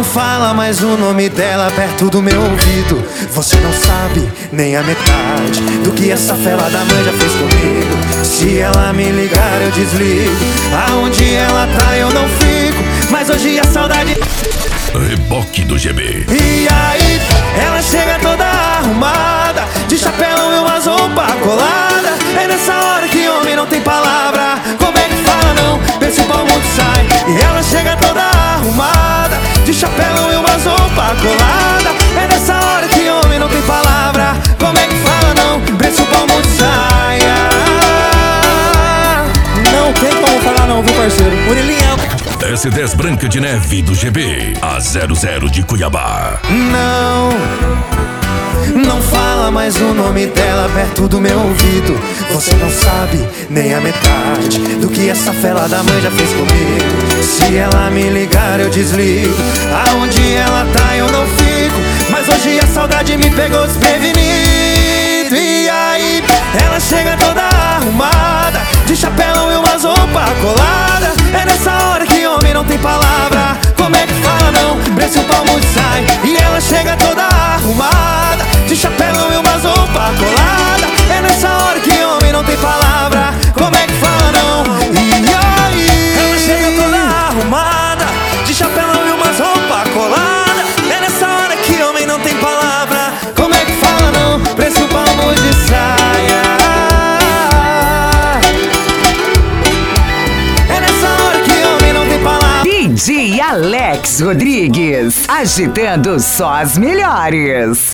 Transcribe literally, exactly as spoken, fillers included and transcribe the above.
fala mais o nome dela perto do meu ouvido. Você não sabe nem a metade do que essa fela da mãe já fez comigo. Se ela me ligar eu desligo, aonde ela tá eu não fico, mas hoje a saudade... Reboque do G B. E aí, ela chega toda arrumada, de chapéu e umas roupas coladas. É nessa hora que homem não tem palavra. Como é que fala não? Pensa o pau mundo sai. E ela chega toda arrumada, de chapéu e umas roupas coladas. É nessa hora que homem não tem palavra. Como é que fala não? Pensa o pau mundo sai. Não tem como falar não, viu parceiro? Murilinho. S dez Branca de Neve do G B, a zero zero de Cuiabá. Não, não fala mais o nome dela perto do meu ouvido. Você não sabe nem a metade do que essa fela da mãe já fez comigo. Se ela me ligar eu desligo, aonde ela tá eu não fico, mas hoje a saudade me pegou desprevenido. E aí, ela chega toda arrumada, de chapéu e umas roupas coladas. É nessa hora que homem não tem palavra. Como é que fala não? Preço o pau muito sai. E ela chega toda arrumada, de chapéu e umas roupas coladas. É nessa hora que homem não tem palavra. Como é que fala não? E aí, ela chega toda arrumada, de chapéu e umas roupas coladas. É nessa hora que homem não tem palavra. Como é que fala não? Preço o pau muito saia. D J Alex Rodrigues, agitando só as melhores.